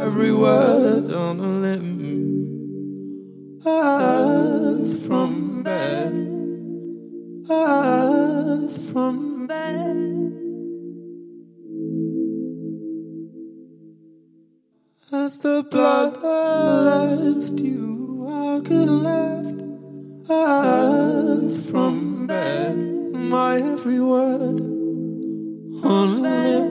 every word on a limb. Earth from bed, earth from bed. As the blood left you, I could have left. Earth from bed, my every word on a limb.